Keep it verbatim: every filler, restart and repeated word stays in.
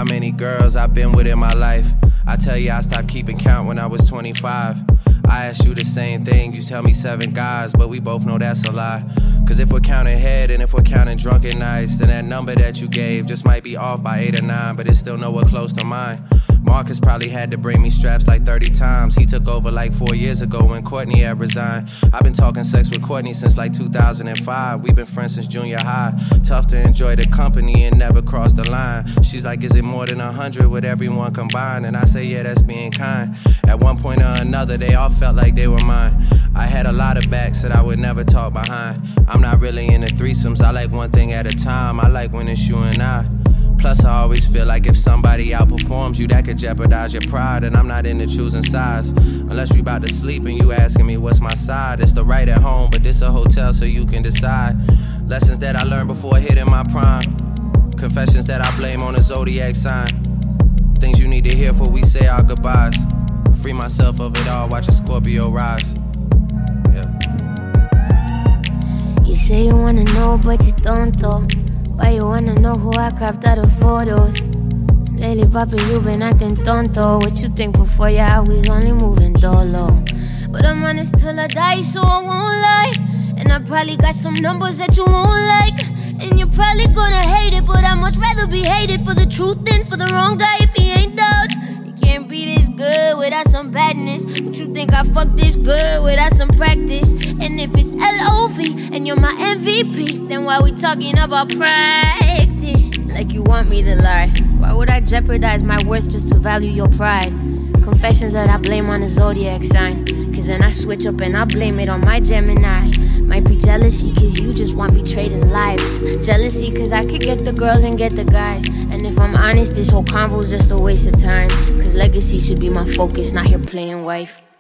how many girls I've been with in my life. I tell you I stopped keeping count when I was twenty-five. I ask you the same thing, you tell me seven guys, but we both know that's a lie. Cause if we're counting head and if we're counting drunken nights, then that number that you gave just might be off by eight or nine, but it's still nowhere close to mine. Marcus probably had to bring me straps like thirty times. He took over like four years ago when Courtney had resigned. I've been talking sex with Courtney since like two thousand five. We've been friends since junior high. Tough to enjoy the company and never cross the line. She's like, is it more than a hundred with everyone combined? And I say, yeah, that's being kind. At one point or another, they all felt like they were mine. I had a lot of backs that I would never talk behind. I'm not really into threesomes, I like one thing at a time. I like when it's you and I. Plus I always feel like if somebody outperforms you, that could jeopardize your pride. And I'm not into choosing sides, unless we about to sleep and you asking me what's my side. It's the right at home, but this a hotel so you can decide. Lessons that I learned before hitting my prime. Confessions that I blame on a zodiac sign. Things you need to hear before we say our goodbyes. Free myself of it all, watch a Scorpio rise. Yeah. You say you wanna know, but you don't though. Why you wanna know who I cropped out of photos? Lately, papi, you been acting tonto. What you think before you always only moving dolo? But I'm honest till I die, so I won't lie. And I probably got some numbers that you won't like. And you're probably gonna hate it, but I'd much rather be hated for the truth than for the wrong guy if he ain't down. You can't be this good without some badness. But you think I fuck this good without some practice? And if it's L O V and you're my M V P, then why we talking about practice? Like you want me to lie. Why would I jeopardize my worth just to value your pride? Confessions that I blame on the zodiac sign. Cause then I switch up and I blame it on my Gemini. Might be jealousy cause you just want me trading lives. Jealousy cause I could get the girls and get the guys. And if I'm honest, this whole convo's just a waste of time. Cause legacy should be my focus, not here playing wife.